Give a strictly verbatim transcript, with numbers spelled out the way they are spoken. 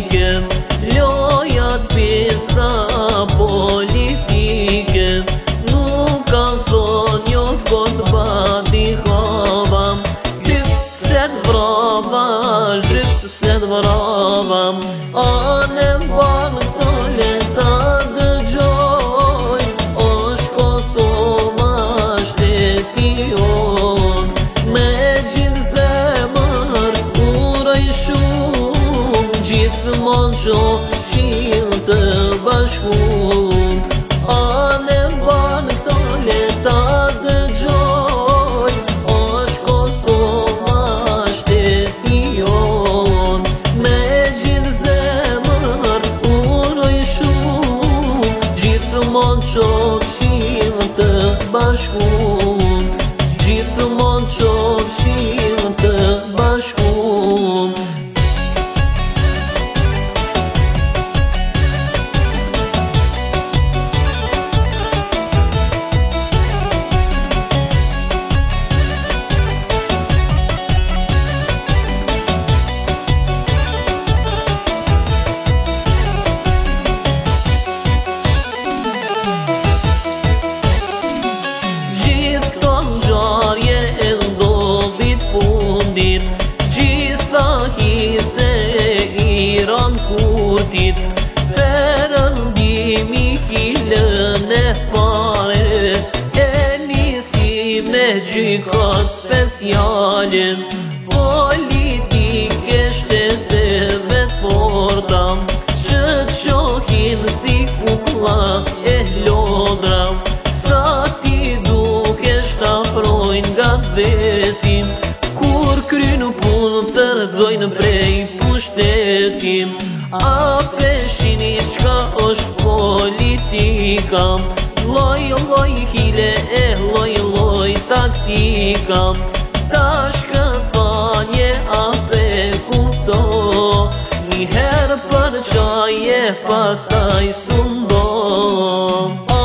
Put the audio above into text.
politike, lojat pista politike, nuk kanë thonë jo këtë bati hava, lypë se të vrava, lypë se të vrava, anë e banë këto leta dëgjoj, është Kosova shteti jon, me gjithë zemër uroj shumë, gjithmonë shohim të bashkuar. Anë e banë këto leta dëgjoj, është Kosova shteti jon, me gjithë zemër uroj shumë, gjithmonë shohim të bashkuar, gjithmonë shohim të bashkuar. Gjitha hise Iran Kurtit, perëndimi hilën e pare, e nisi me gjykat speciale, politike shteteve të forta, që të shohin si kuklla e lodra, sa ti duke shtafrojnë nga vetin, kur krynë punë të rëzojnë prej pushtetim. A peshini qka është politika, loj loj hile e loj loj taktika, ta shkëthanje a pe kupto, një herë për qaje pastaj sundo.